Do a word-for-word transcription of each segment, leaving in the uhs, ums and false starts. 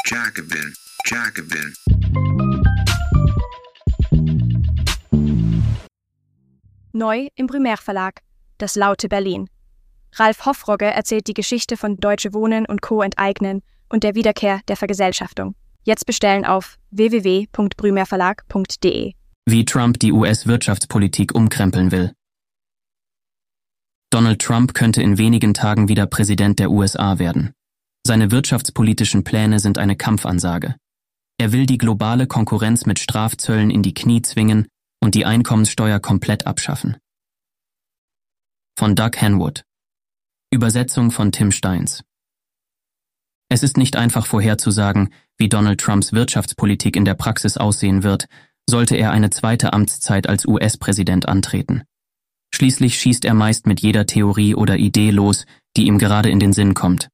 Jacobin, Jacobin. Neu im Brumaire Verlag, das laute Berlin. Ralf Hoffrogge erzählt die Geschichte von Deutsche Wohnen und Co. enteignen und der Wiederkehr der Vergesellschaftung. Jetzt bestellen auf w w w punkt brumaire punkt d e. Wie Trump die U S-Wirtschaftspolitik umkrempeln will. Donald Trump könnte in wenigen Tagen wieder Präsident der U S A werden. Seine wirtschaftspolitischen Pläne sind eine Kampfansage. Er will die globale Konkurrenz mit Strafzöllen in die Knie zwingen und die Einkommenssteuer komplett abschaffen. Von Doug Henwood. Übersetzung von Tim Steins. Es ist nicht einfach vorherzusagen, wie Donald Trumps Wirtschaftspolitik in der Praxis aussehen wird, sollte er eine zweite Amtszeit als U S-Präsident antreten. Schließlich schießt er meist mit jeder Theorie oder Idee los, die ihm gerade in den Sinn kommt.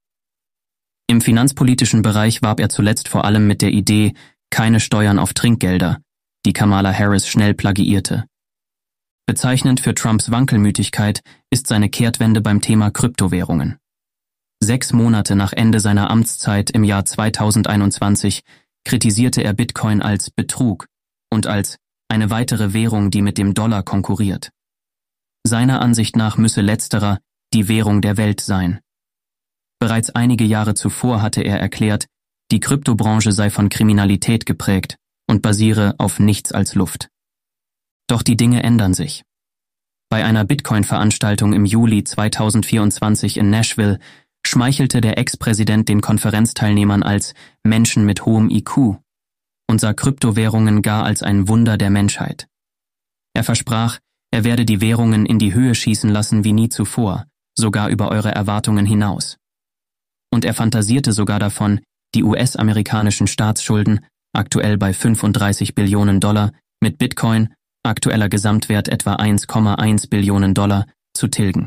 Im finanzpolitischen Bereich warb er zuletzt vor allem mit der Idee, keine Steuern auf Trinkgelder, die Kamala Harris schnell plagiierte. Bezeichnend für Trumps Wankelmütigkeit ist seine Kehrtwende beim Thema Kryptowährungen. Sechs Monate nach Ende seiner Amtszeit im Jahr zweitausendeinundzwanzig kritisierte er Bitcoin als Betrug und als eine weitere Währung, die mit dem Dollar konkurriert. Seiner Ansicht nach müsse letzterer die Währung der Welt sein. Bereits einige Jahre zuvor hatte er erklärt, die Kryptobranche sei von Kriminalität geprägt und basiere auf nichts als Luft. Doch die Dinge ändern sich. Bei einer Bitcoin-Veranstaltung im Juli zweitausendvierundzwanzig in Nashville schmeichelte der Ex-Präsident den Konferenzteilnehmern als Menschen mit hohem I Q und sah Kryptowährungen gar als ein Wunder der Menschheit. Er versprach, er werde die Währungen in die Höhe schießen lassen wie nie zuvor, sogar über eure Erwartungen hinaus. Und er fantasierte sogar davon, die U S-amerikanischen Staatsschulden, aktuell bei fünfunddreißig Billionen Dollar, mit Bitcoin, aktueller Gesamtwert etwa eins Komma eins Billionen Dollar, zu tilgen.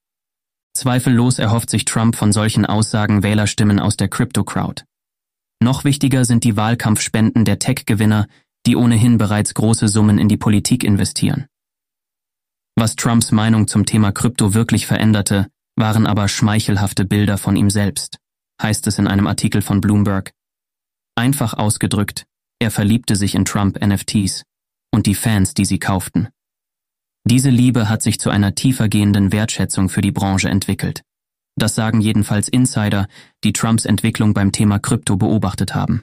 Zweifellos erhofft sich Trump von solchen Aussagen Wählerstimmen aus der Crypto-Crowd. Noch wichtiger sind die Wahlkampfspenden der Tech-Gewinner, die ohnehin bereits große Summen in die Politik investieren. Was Trumps Meinung zum Thema Krypto wirklich veränderte, waren aber schmeichelhafte Bilder von ihm selbst, heißt es in einem Artikel von Bloomberg. Einfach ausgedrückt, er verliebte sich in Trump-N F Ts und die Fans, die sie kauften. Diese Liebe hat sich zu einer tiefergehenden Wertschätzung für die Branche entwickelt. Das sagen jedenfalls Insider, die Trumps Entwicklung beim Thema Krypto beobachtet haben.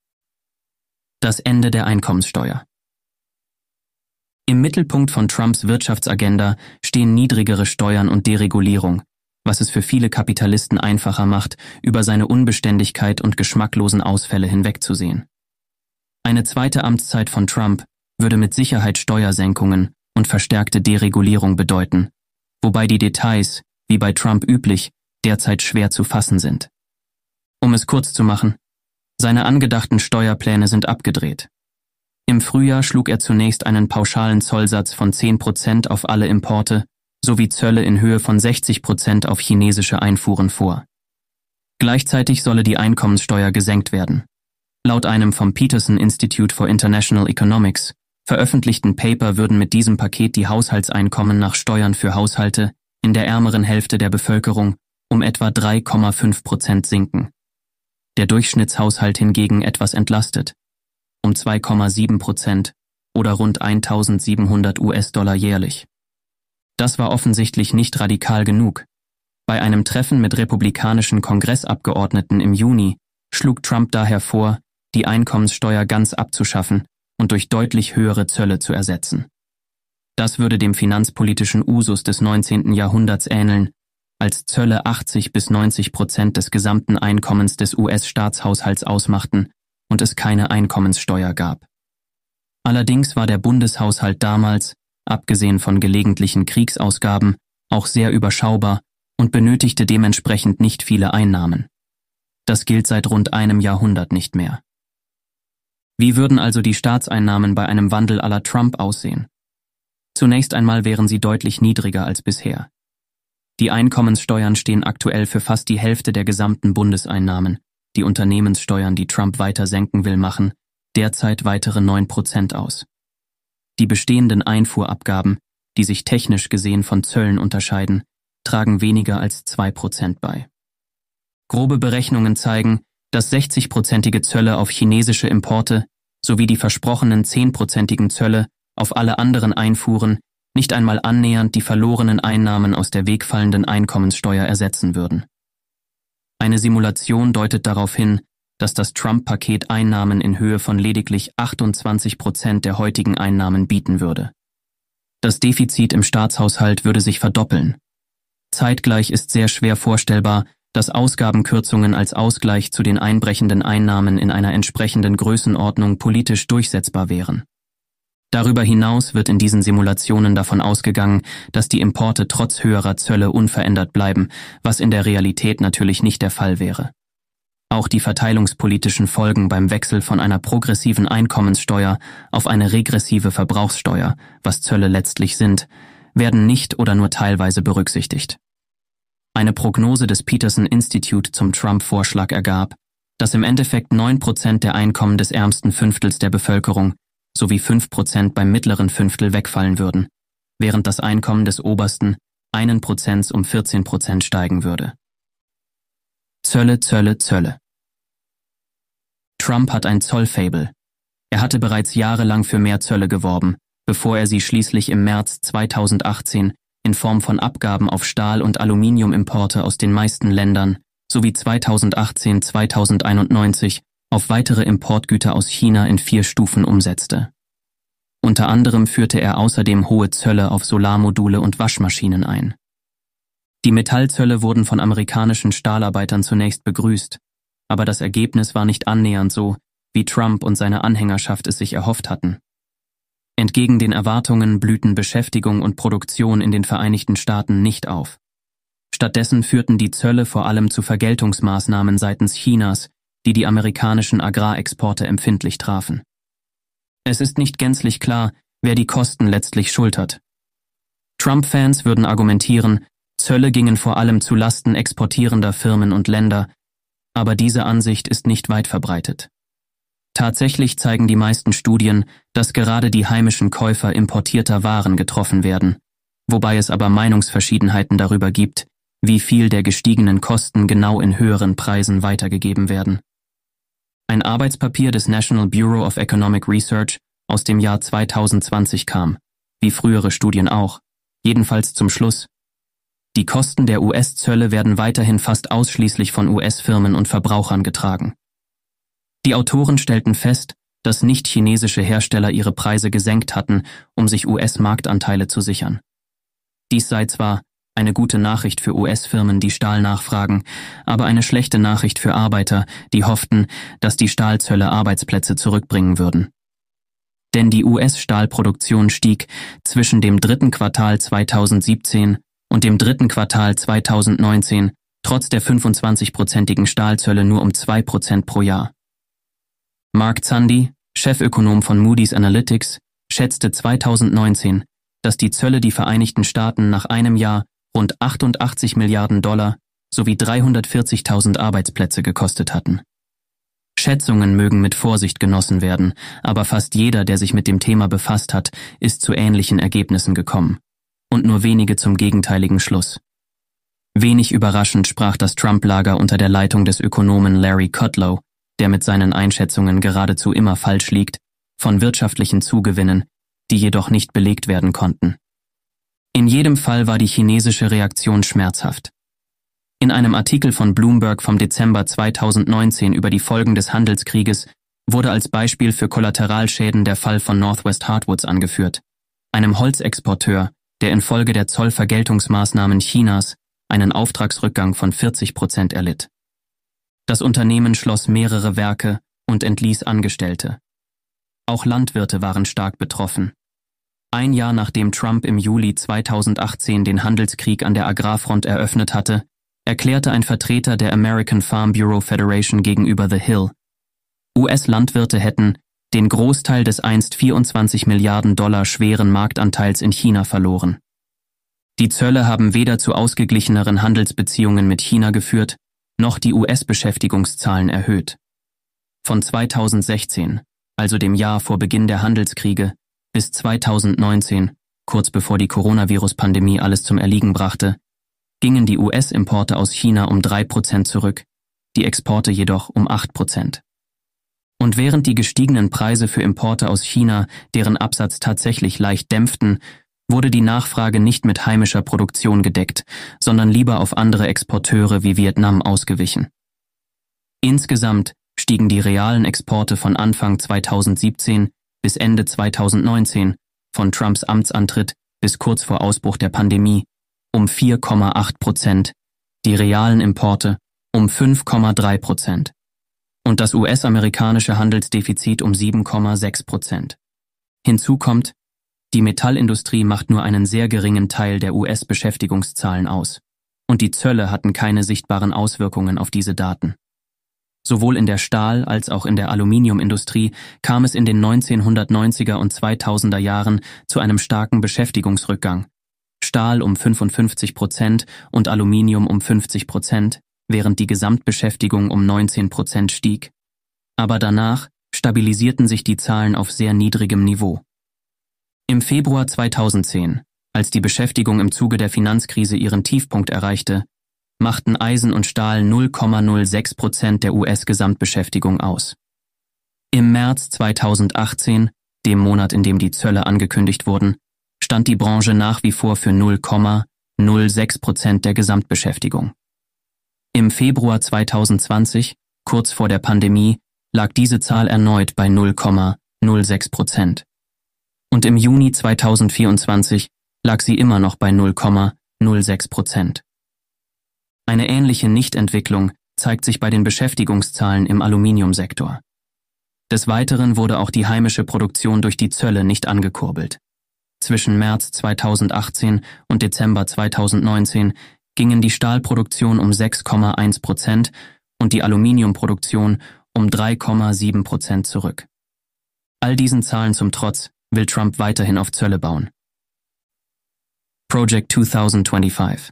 Das Ende der Einkommenssteuer. Im Mittelpunkt von Trumps Wirtschaftsagenda stehen niedrigere Steuern und Deregulierung, was es für viele Kapitalisten einfacher macht, über seine Unbeständigkeit und geschmacklosen Ausfälle hinwegzusehen. Eine zweite Amtszeit von Trump würde mit Sicherheit Steuersenkungen und verstärkte Deregulierung bedeuten, wobei die Details, wie bei Trump üblich, derzeit schwer zu fassen sind. Um es kurz zu machen, seine angedachten Steuerpläne sind abgedreht. Im Frühjahr schlug er zunächst einen pauschalen Zollsatz von zehn Prozent auf alle Importe sowie Zölle in Höhe von sechzig Prozent auf chinesische Einfuhren vor. Gleichzeitig solle die Einkommenssteuer gesenkt werden. Laut einem vom Peterson Institute for International Economics veröffentlichten Paper würden mit diesem Paket die Haushaltseinkommen nach Steuern für Haushalte in der ärmeren Hälfte der Bevölkerung um etwa drei Komma fünf Prozent sinken. Der Durchschnittshaushalt hingegen etwas entlastet, um zwei Komma sieben Prozent oder rund eintausendsiebenhundert US-Dollar jährlich. Das war offensichtlich nicht radikal genug. Bei einem Treffen mit republikanischen Kongressabgeordneten im Juni schlug Trump daher vor, die Einkommenssteuer ganz abzuschaffen und durch deutlich höhere Zölle zu ersetzen. Das würde dem finanzpolitischen Usus des neunzehnten Jahrhunderts ähneln, als Zölle achtzig bis neunzig Prozent des gesamten Einkommens des U S-Staatshaushalts ausmachten und es keine Einkommenssteuer gab. Allerdings war der Bundeshaushalt damals, abgesehen von gelegentlichen Kriegsausgaben, auch sehr überschaubar und benötigte dementsprechend nicht viele Einnahmen. Das gilt seit rund einem Jahrhundert nicht mehr. Wie würden also die Staatseinnahmen bei einem Wandel à la Trump aussehen? Zunächst einmal wären sie deutlich niedriger als bisher. Die Einkommenssteuern stehen aktuell für fast die Hälfte der gesamten Bundeseinnahmen. Die Unternehmenssteuern, die Trump weiter senken will, machen derzeit weitere neun Prozent aus. Die bestehenden Einfuhrabgaben, die sich technisch gesehen von Zöllen unterscheiden, tragen weniger als zwei Prozent bei. Grobe Berechnungen zeigen, dass sechzigprozentige Zölle auf chinesische Importe sowie die versprochenen zehnprozentigen Zölle auf alle anderen Einfuhren nicht einmal annähernd die verlorenen Einnahmen aus der wegfallenden Einkommenssteuer ersetzen würden. Eine Simulation deutet darauf hin, dass das Trump-Paket Einnahmen in Höhe von lediglich achtundzwanzig Prozent der heutigen Einnahmen bieten würde. Das Defizit im Staatshaushalt würde sich verdoppeln. Zeitgleich ist sehr schwer vorstellbar, dass Ausgabenkürzungen als Ausgleich zu den einbrechenden Einnahmen in einer entsprechenden Größenordnung politisch durchsetzbar wären. Darüber hinaus wird in diesen Simulationen davon ausgegangen, dass die Importe trotz höherer Zölle unverändert bleiben, was in der Realität natürlich nicht der Fall wäre. Auch die verteilungspolitischen Folgen beim Wechsel von einer progressiven Einkommenssteuer auf eine regressive Verbrauchssteuer, was Zölle letztlich sind, werden nicht oder nur teilweise berücksichtigt. Eine Prognose des Peterson Institute zum Trump-Vorschlag ergab, dass im Endeffekt neun Prozent der Einkommen des ärmsten Fünftels der Bevölkerung sowie fünf Prozent beim mittleren Fünftel wegfallen würden, während das Einkommen des obersten einen Prozent um vierzehn Prozent steigen würde. Zölle, Zölle, Zölle. Trump hat ein Zollfable. Er hatte bereits jahrelang für mehr Zölle geworben, bevor er sie schließlich im März zweitausendachtzehn in Form von Abgaben auf Stahl- und Aluminiumimporte aus den meisten Ländern sowie zweitausendachtzehn bis zweitausendeinundneunzig auf weitere Importgüter aus China in vier Stufen umsetzte. Unter anderem führte er außerdem hohe Zölle auf Solarmodule und Waschmaschinen ein. Die Metallzölle wurden von amerikanischen Stahlarbeitern zunächst begrüßt, aber das Ergebnis war nicht annähernd so, wie Trump und seine Anhängerschaft es sich erhofft hatten. Entgegen den Erwartungen blühten Beschäftigung und Produktion in den Vereinigten Staaten nicht auf. Stattdessen führten die Zölle vor allem zu Vergeltungsmaßnahmen seitens Chinas, die die amerikanischen Agrarexporte empfindlich trafen. Es ist nicht gänzlich klar, wer die Kosten letztlich schultert. Trump-Fans würden argumentieren, Zölle gingen vor allem zu Lasten exportierender Firmen und Länder, aber diese Ansicht ist nicht weit verbreitet. Tatsächlich zeigen die meisten Studien, dass gerade die heimischen Käufer importierter Waren getroffen werden, wobei es aber Meinungsverschiedenheiten darüber gibt, wie viel der gestiegenen Kosten genau in höheren Preisen weitergegeben werden. Ein Arbeitspapier des National Bureau of Economic Research aus dem Jahr zweitausendzwanzig kam, wie frühere Studien auch, jedenfalls zum Schluss: Die Kosten der U S-Zölle werden weiterhin fast ausschließlich von U S-Firmen und Verbrauchern getragen. Die Autoren stellten fest, dass nicht-chinesische Hersteller ihre Preise gesenkt hatten, um sich U S-Marktanteile zu sichern. Dies sei zwar eine gute Nachricht für U S-Firmen, die Stahl nachfragen, aber eine schlechte Nachricht für Arbeiter, die hofften, dass die Stahlzölle Arbeitsplätze zurückbringen würden. Denn die U S-Stahlproduktion stieg zwischen dem dritten Quartal zweitausendsiebzehn und dem dritten Quartal zweitausendneunzehn trotz der fünfundzwanzigprozentigen Stahlzölle nur um zwei Prozent pro Jahr. Mark Zandi, Chefökonom von Moody's Analytics, schätzte zweitausendneunzehn, dass die Zölle die Vereinigten Staaten nach einem Jahr rund achtundachtzig Milliarden Dollar sowie dreihundertvierzigtausend Arbeitsplätze gekostet hatten. Schätzungen mögen mit Vorsicht genossen werden, aber fast jeder, der sich mit dem Thema befasst hat, ist zu ähnlichen Ergebnissen gekommen. Und nur wenige zum gegenteiligen Schluss. Wenig überraschend sprach das Trump-Lager unter der Leitung des Ökonomen Larry Kudlow, der mit seinen Einschätzungen geradezu immer falsch liegt, von wirtschaftlichen Zugewinnen, die jedoch nicht belegt werden konnten. In jedem Fall war die chinesische Reaktion schmerzhaft. In einem Artikel von Bloomberg vom Dezember zweitausendneunzehn über die Folgen des Handelskrieges wurde als Beispiel für Kollateralschäden der Fall von Northwest Hardwoods angeführt, einem Holzexporteur, der infolge der Zollvergeltungsmaßnahmen Chinas einen Auftragsrückgang von vierzig Prozent erlitt. Das Unternehmen schloss mehrere Werke und entließ Angestellte. Auch Landwirte waren stark betroffen. Ein Jahr nachdem Trump im Juli zweitausendachtzehn den Handelskrieg an der Agrarfront eröffnet hatte, erklärte ein Vertreter der American Farm Bureau Federation gegenüber The Hill, U S-Landwirte hätten den Großteil des einst vierundzwanzig Milliarden Dollar schweren Marktanteils in China verloren. Die Zölle haben weder zu ausgeglicheneren Handelsbeziehungen mit China geführt, noch die U S-Beschäftigungszahlen erhöht. Von zweitausendsechzehn, also dem Jahr vor Beginn der Handelskriege, bis zweitausendneunzehn, kurz bevor die Coronavirus-Pandemie alles zum Erliegen brachte, gingen die U S-Importe aus China um drei Prozent zurück, die Exporte jedoch um acht Prozent. Und während die gestiegenen Preise für Importe aus China deren Absatz tatsächlich leicht dämpften, wurde die Nachfrage nicht mit heimischer Produktion gedeckt, sondern lieber auf andere Exporteure wie Vietnam ausgewichen. Insgesamt stiegen die realen Exporte von Anfang zweitausendsiebzehn bis Ende zweitausendneunzehn, von Trumps Amtsantritt bis kurz vor Ausbruch der Pandemie, um vier Komma acht Prozent, die realen Importe um fünf Komma drei Prozent und das U S-amerikanische Handelsdefizit um sieben Komma sechs Prozent. Hinzu kommt, die Metallindustrie macht nur einen sehr geringen Teil der U S-Beschäftigungszahlen aus, und die Zölle hatten keine sichtbaren Auswirkungen auf diese Daten. Sowohl in der Stahl- als auch in der Aluminiumindustrie kam es in den neunzehnhundertneunziger und zweitausender Jahren zu einem starken Beschäftigungsrückgang. Stahl um fünfundfünfzig Prozent und Aluminium um fünfzig Prozent, während die Gesamtbeschäftigung um neunzehn Prozent stieg. Aber danach stabilisierten sich die Zahlen auf sehr niedrigem Niveau. Im Februar zweitausendzehn, als die Beschäftigung im Zuge der Finanzkrise ihren Tiefpunkt erreichte, machten Eisen und Stahl null Komma null sechs Prozent der U S-Gesamtbeschäftigung aus. Im März zweitausendachtzehn, dem Monat, in dem die Zölle angekündigt wurden, stand die Branche nach wie vor für null Komma null sechs Prozent der Gesamtbeschäftigung. Im Februar zweitausendzwanzig, kurz vor der Pandemie, lag diese Zahl erneut bei null Komma null sechs Prozent. Und im Juni zweitausendvierundzwanzig lag sie immer noch bei null Komma null sechs Prozent. Eine ähnliche Nichtentwicklung zeigt sich bei den Beschäftigungszahlen im Aluminiumsektor. Des Weiteren wurde auch die heimische Produktion durch die Zölle nicht angekurbelt. Zwischen März zweitausendachtzehn und Dezember zweitausendneunzehn gingen die Stahlproduktion um sechs Komma eins Prozent und die Aluminiumproduktion um drei Komma sieben Prozent zurück. All diesen Zahlen zum Trotz will Trump weiterhin auf Zölle bauen. Project zwanzig fünfundzwanzig.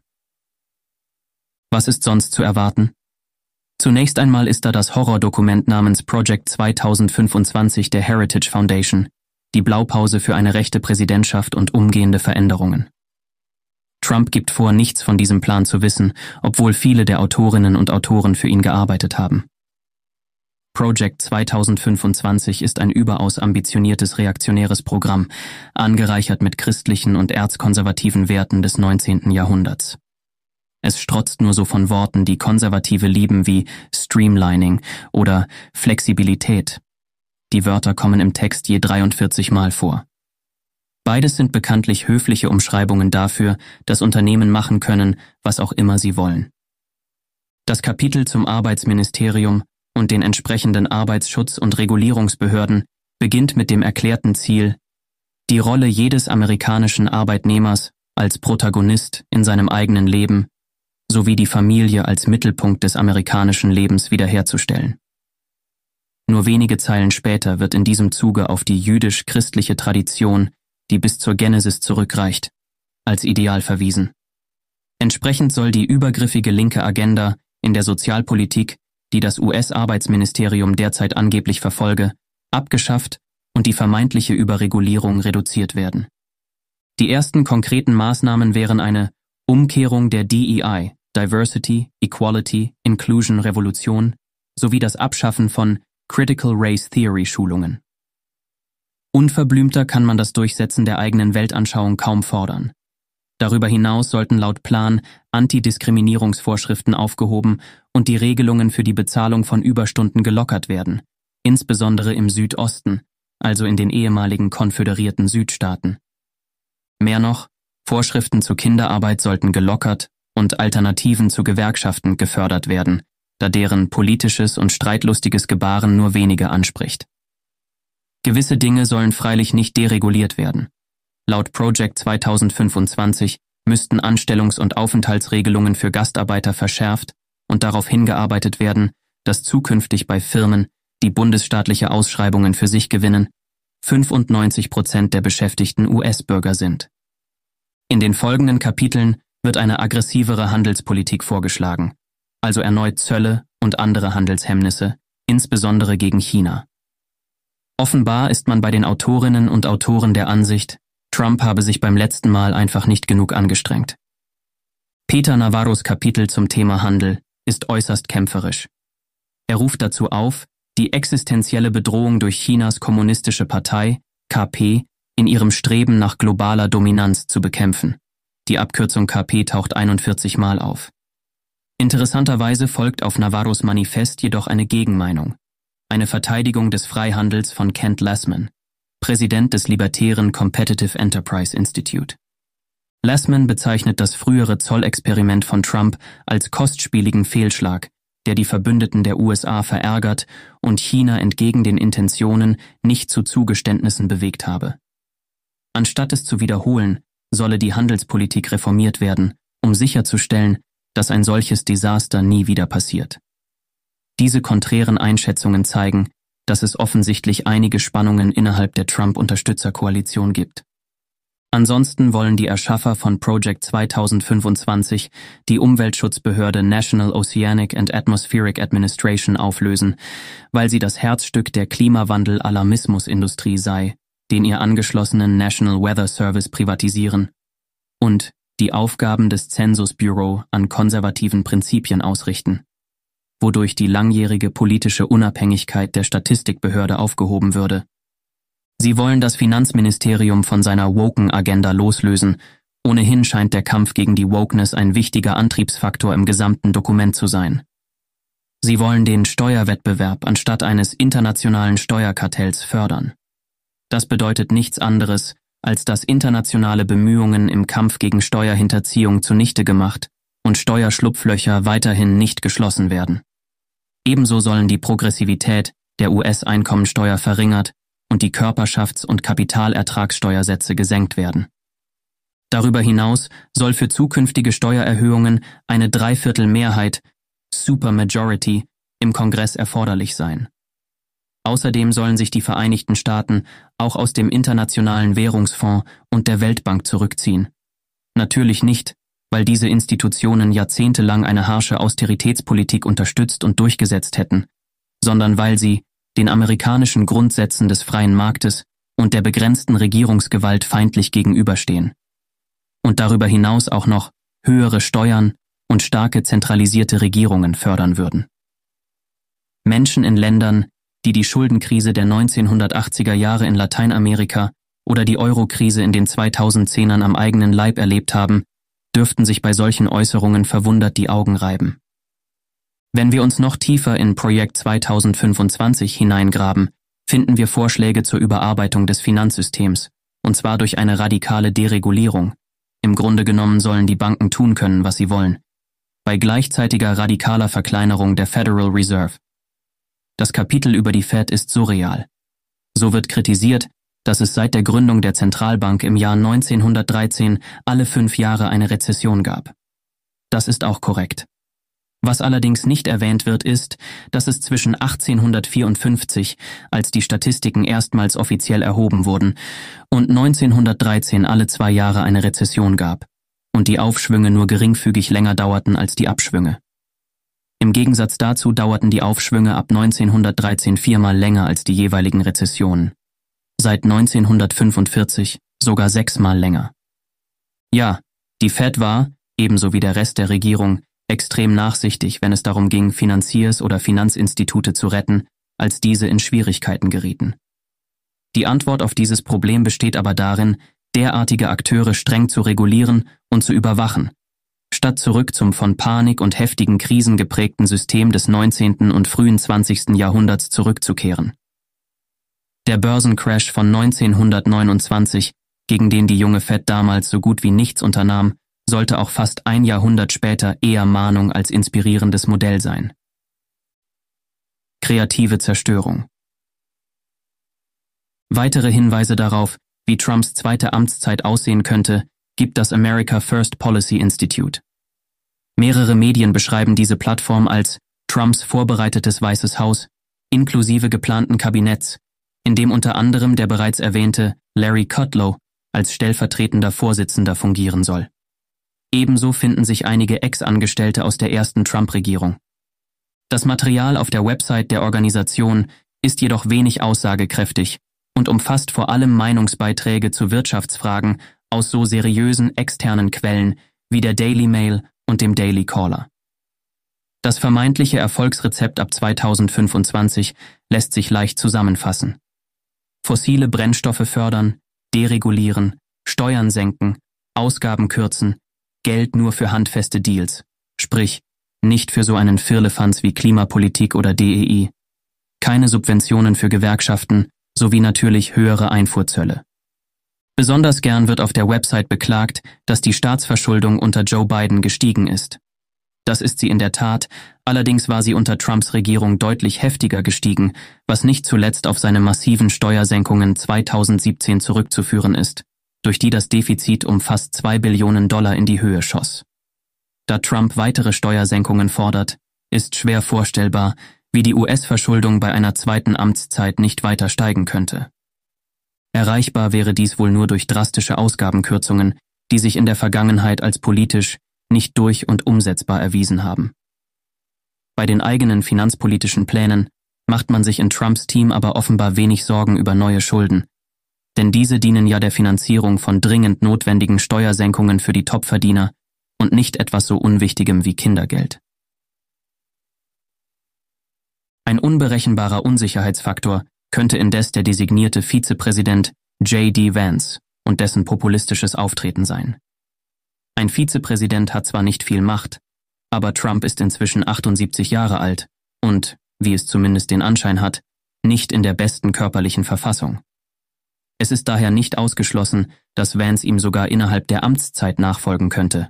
Was ist sonst zu erwarten? Zunächst einmal ist da das Horrordokument namens Project zwanzig fünfundzwanzig der Heritage Foundation, die Blaupause für eine rechte Präsidentschaft und umgehende Veränderungen. Trump gibt vor, nichts von diesem Plan zu wissen, obwohl viele der Autorinnen und Autoren für ihn gearbeitet haben. Project zwanzig fünfundzwanzig ist ein überaus ambitioniertes reaktionäres Programm, angereichert mit christlichen und erzkonservativen Werten des neunzehnten Jahrhunderts. Es strotzt nur so von Worten, die Konservative lieben, wie Streamlining oder Flexibilität. Die Wörter kommen im Text je dreiundvierzig Mal vor. Beides sind bekanntlich höfliche Umschreibungen dafür, dass Unternehmen machen können, was auch immer sie wollen. Das Kapitel zum Arbeitsministerium und den entsprechenden Arbeitsschutz- und Regulierungsbehörden beginnt mit dem erklärten Ziel, die Rolle jedes amerikanischen Arbeitnehmers als Protagonist in seinem eigenen Leben sowie die Familie als Mittelpunkt des amerikanischen Lebens wiederherzustellen. Nur wenige Zeilen später wird in diesem Zuge auf die jüdisch-christliche Tradition, die bis zur Genesis zurückreicht, als Ideal verwiesen. Entsprechend soll die übergriffige linke Agenda in der Sozialpolitik, die das U S-Arbeitsministerium derzeit angeblich verfolge, abgeschafft und die vermeintliche Überregulierung reduziert werden. Die ersten konkreten Maßnahmen wären eine Umkehrung der D E I, Diversity, Equality, Inclusion Revolution, sowie das Abschaffen von Critical Race Theory Schulungen. Unverblümter kann man das Durchsetzen der eigenen Weltanschauung kaum fordern. Darüber hinaus sollten laut Plan Antidiskriminierungsvorschriften aufgehoben und die Regelungen für die Bezahlung von Überstunden gelockert werden, insbesondere im Südosten, also in den ehemaligen konföderierten Südstaaten. Mehr noch, Vorschriften zur Kinderarbeit sollten gelockert und Alternativen zu Gewerkschaften gefördert werden, da deren politisches und streitlustiges Gebaren nur wenige anspricht. Gewisse Dinge sollen freilich nicht dereguliert werden. Laut Project zwanzig fünfundzwanzig müssten Anstellungs- und Aufenthaltsregelungen für Gastarbeiter verschärft und darauf hingearbeitet werden, dass zukünftig bei Firmen, die bundesstaatliche Ausschreibungen für sich gewinnen, fünfundneunzig Prozent der Beschäftigten U S-Bürger sind. In den folgenden Kapiteln wird eine aggressivere Handelspolitik vorgeschlagen, also erneut Zölle und andere Handelshemmnisse, insbesondere gegen China. Offenbar ist man bei den Autorinnen und Autoren der Ansicht, Trump habe sich beim letzten Mal einfach nicht genug angestrengt. Peter Navarros Kapitel zum Thema Handel ist äußerst kämpferisch. Er ruft dazu auf, die existenzielle Bedrohung durch Chinas Kommunistische Partei, K P, in ihrem Streben nach globaler Dominanz zu bekämpfen. Die Abkürzung K P taucht einundvierzig Mal auf. Interessanterweise folgt auf Navarros Manifest jedoch eine Gegenmeinung, eine Verteidigung des Freihandels von Kent Lessman, Präsident des libertären Competitive Enterprise Institute. Lessman bezeichnet das frühere Zollexperiment von Trump als kostspieligen Fehlschlag, der die Verbündeten der U S A verärgert und China entgegen den Intentionen nicht zu Zugeständnissen bewegt habe. Anstatt es zu wiederholen, solle die Handelspolitik reformiert werden, um sicherzustellen, dass ein solches Desaster nie wieder passiert. Diese konträren Einschätzungen zeigen, dass es offensichtlich einige Spannungen innerhalb der Trump-Unterstützerkoalition gibt. Ansonsten wollen die Erschaffer von Project zweitausendfünfundzwanzig die Umweltschutzbehörde National Oceanic and Atmospheric Administration auflösen, weil sie das Herzstück der Klimawandel-Alarmismusindustrie sei, den ihr angeschlossenen National Weather Service privatisieren und die Aufgaben des Census Bureau an konservativen Prinzipien ausrichten, wodurch die langjährige politische Unabhängigkeit der Statistikbehörde aufgehoben würde. Sie wollen das Finanzministerium von seiner Woken-Agenda loslösen. Ohnehin scheint der Kampf gegen die Wokeness ein wichtiger Antriebsfaktor im gesamten Dokument zu sein. Sie wollen den Steuerwettbewerb anstatt eines internationalen Steuerkartells fördern. Das bedeutet nichts anderes, als dass internationale Bemühungen im Kampf gegen Steuerhinterziehung zunichte gemacht und Steuerschlupflöcher weiterhin nicht geschlossen werden. Ebenso sollen die Progressivität der U S-Einkommensteuer verringert und die Körperschafts- und Kapitalertragssteuersätze gesenkt werden. Darüber hinaus soll für zukünftige Steuererhöhungen eine Dreiviertelmehrheit, Supermajority, im Kongress erforderlich sein. Außerdem sollen sich die Vereinigten Staaten auch aus dem Internationalen Währungsfonds und der Weltbank zurückziehen. Natürlich nicht, weil diese Institutionen jahrzehntelang eine harsche Austeritätspolitik unterstützt und durchgesetzt hätten, sondern weil sie den amerikanischen Grundsätzen des freien Marktes und der begrenzten Regierungsgewalt feindlich gegenüberstehen. Und darüber hinaus auch noch höhere Steuern und starke zentralisierte Regierungen fördern würden. Menschen in Ländern, die die Schuldenkrise der neunzehnhundertachtziger Jahre in Lateinamerika oder die Eurokrise in den zweitausendzehnern am eigenen Leib erlebt haben, dürften sich bei solchen Äußerungen verwundert die Augen reiben. Wenn wir uns noch tiefer in Projekt zweitausendfünfundzwanzig hineingraben, finden wir Vorschläge zur Überarbeitung des Finanzsystems, und zwar durch eine radikale Deregulierung. Im Grunde genommen sollen die Banken tun können, was sie wollen, bei gleichzeitiger radikaler Verkleinerung der Federal Reserve. Das Kapitel über die Fed ist surreal. So wird kritisiert, dass es seit der Gründung der Zentralbank im Jahr neunzehnhundertdreizehn alle fünf Jahre eine Rezession gab. Das ist auch korrekt. Was allerdings nicht erwähnt wird, ist, dass es zwischen achtzehnhundertvierundfünfzig, als die Statistiken erstmals offiziell erhoben wurden, und neunzehnhundertdreizehn alle zwei Jahre eine Rezession gab und die Aufschwünge nur geringfügig länger dauerten als die Abschwünge. Im Gegensatz dazu dauerten die Aufschwünge ab neunzehnhundertdreizehn viermal länger als die jeweiligen Rezessionen. Seit neunzehnhundertfünfundvierzig sogar sechsmal länger. Ja, die Fed war, ebenso wie der Rest der Regierung, extrem nachsichtig, wenn es darum ging, Finanziers- oder Finanzinstitute zu retten, als diese in Schwierigkeiten gerieten. Die Antwort auf dieses Problem besteht aber darin, derartige Akteure streng zu regulieren und zu überwachen, statt zurück zum von Panik und heftigen Krisen geprägten System des neunzehnten und frühen zwanzigsten Jahrhunderts zurückzukehren. Der Börsencrash von neunzehnhundertneunundzwanzig, gegen den die junge Fed damals so gut wie nichts unternahm, sollte auch fast ein Jahrhundert später eher Mahnung als inspirierendes Modell sein. Kreative Zerstörung. Weitere Hinweise darauf, wie Trumps zweite Amtszeit aussehen könnte, gibt das America First Policy Institute. Mehrere Medien beschreiben diese Plattform als Trumps vorbereitetes Weißes Haus, inklusive geplanten Kabinetts, in dem unter anderem der bereits erwähnte Larry Kudlow als stellvertretender Vorsitzender fungieren soll. Ebenso finden sich einige Ex-Angestellte aus der ersten Trump-Regierung. Das Material auf der Website der Organisation ist jedoch wenig aussagekräftig und umfasst vor allem Meinungsbeiträge zu Wirtschaftsfragen aus so seriösen externen Quellen wie der Daily Mail und dem Daily Caller. Das vermeintliche Erfolgsrezept ab zweitausendfünfundzwanzig lässt sich leicht zusammenfassen. Fossile Brennstoffe fördern, deregulieren, Steuern senken, Ausgaben kürzen, Geld nur für handfeste Deals, sprich, nicht für so einen Firlefanz wie Klimapolitik oder D E I. Keine Subventionen für Gewerkschaften, sowie natürlich höhere Einfuhrzölle. Besonders gern wird auf der Website beklagt, dass die Staatsverschuldung unter Joe Biden gestiegen ist. Das ist sie in der Tat, allerdings war sie unter Trumps Regierung deutlich heftiger gestiegen, was nicht zuletzt auf seine massiven Steuersenkungen zweitausendsiebzehn zurückzuführen ist, durch die das Defizit um fast zwei Billionen Dollar in die Höhe schoss. Da Trump weitere Steuersenkungen fordert, ist schwer vorstellbar, wie die U S-Verschuldung bei einer zweiten Amtszeit nicht weiter steigen könnte. Erreichbar wäre dies wohl nur durch drastische Ausgabenkürzungen, die sich in der Vergangenheit als politisch nicht durch- und umsetzbar erwiesen haben. Bei den eigenen finanzpolitischen Plänen macht man sich in Trumps Team aber offenbar wenig Sorgen über neue Schulden, denn diese dienen ja der Finanzierung von dringend notwendigen Steuersenkungen für die Topverdiener und nicht etwas so Unwichtigem wie Kindergeld. Ein unberechenbarer Unsicherheitsfaktor könnte indes der designierte Vizepräsident J D Vance und dessen populistisches Auftreten sein. Ein Vizepräsident hat zwar nicht viel Macht, aber Trump ist inzwischen achtundsiebzig Jahre alt und, wie es zumindest den Anschein hat, nicht in der besten körperlichen Verfassung. Es ist daher nicht ausgeschlossen, dass Vance ihm sogar innerhalb der Amtszeit nachfolgen könnte.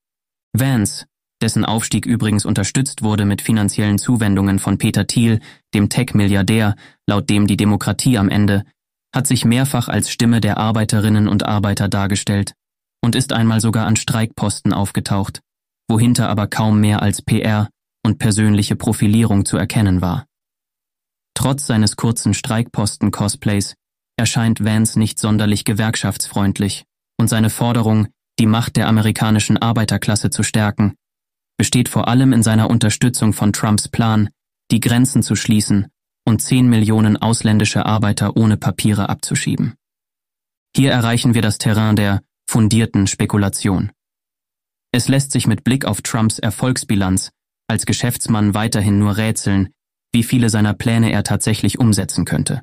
Vance, dessen Aufstieg übrigens unterstützt wurde mit finanziellen Zuwendungen von Peter Thiel, dem Tech-Milliardär, laut dem die Demokratie am Ende, hat sich mehrfach als Stimme der Arbeiterinnen und Arbeiter dargestellt und ist einmal sogar an Streikposten aufgetaucht, wohinter aber kaum mehr als P R und persönliche Profilierung zu erkennen war. Trotz seines kurzen Streikposten-Cosplays erscheint Vance nicht sonderlich gewerkschaftsfreundlich und seine Forderung, die Macht der amerikanischen Arbeiterklasse zu stärken, besteht vor allem in seiner Unterstützung von Trumps Plan, die Grenzen zu schließen und zehn Millionen ausländische Arbeiter ohne Papiere abzuschieben. Hier erreichen wir das Terrain der fundierten Spekulation. Es lässt sich mit Blick auf Trumps Erfolgsbilanz als Geschäftsmann weiterhin nur rätseln, wie viele seiner Pläne er tatsächlich umsetzen könnte.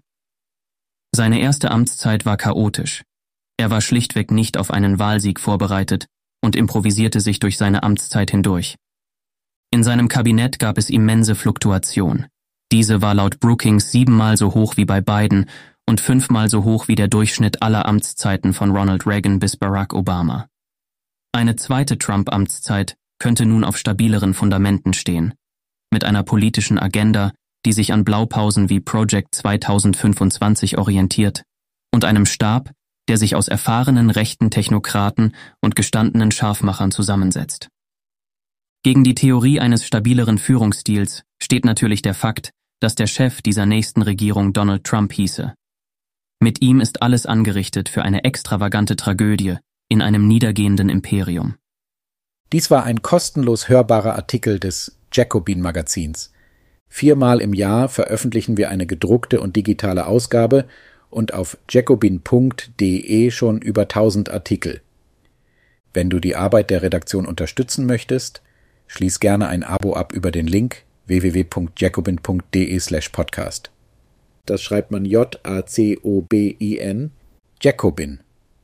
Seine erste Amtszeit war chaotisch. Er war schlichtweg nicht auf einen Wahlsieg vorbereitet und improvisierte sich durch seine Amtszeit hindurch. In seinem Kabinett gab es immense Fluktuation. Diese war laut Brookings siebenmal so hoch wie bei Biden und fünfmal so hoch wie der Durchschnitt aller Amtszeiten von Ronald Reagan bis Barack Obama. Eine zweite Trump-Amtszeit könnte nun auf stabileren Fundamenten stehen, mit einer politischen Agenda, die sich an Blaupausen wie Project zweitausendfünfundzwanzig orientiert und einem Stab, der sich aus erfahrenen rechten Technokraten und gestandenen Scharfmachern zusammensetzt. Gegen die Theorie eines stabileren Führungsstils steht natürlich der Fakt, dass der Chef dieser nächsten Regierung Donald Trump hieße. Mit ihm ist alles angerichtet für eine extravagante Tragödie in einem niedergehenden Imperium. Dies war ein kostenlos hörbarer Artikel des Jacobin-Magazins. Viermal im Jahr veröffentlichen wir eine gedruckte und digitale Ausgabe und auf jacobin punkt de schon über tausend Artikel. Wenn du die Arbeit der Redaktion unterstützen möchtest, schließ gerne ein Abo ab über den Link w w w punkt jacobin punkt de slash podcast. Das schreibt man J A C O B I N, Jacobin.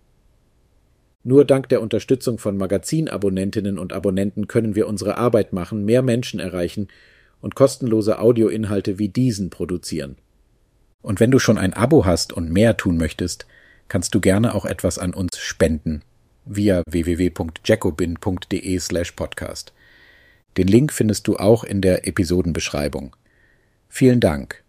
Nur dank der Unterstützung von Magazinabonnentinnen und Abonnenten können wir unsere Arbeit machen, mehr Menschen erreichen und kostenlose Audioinhalte wie diesen produzieren. Und wenn du schon ein Abo hast und mehr tun möchtest, kannst du gerne auch etwas an uns spenden via w w w punkt jacobin punkt de slash podcast. Den Link findest du auch in der Episodenbeschreibung. Vielen Dank.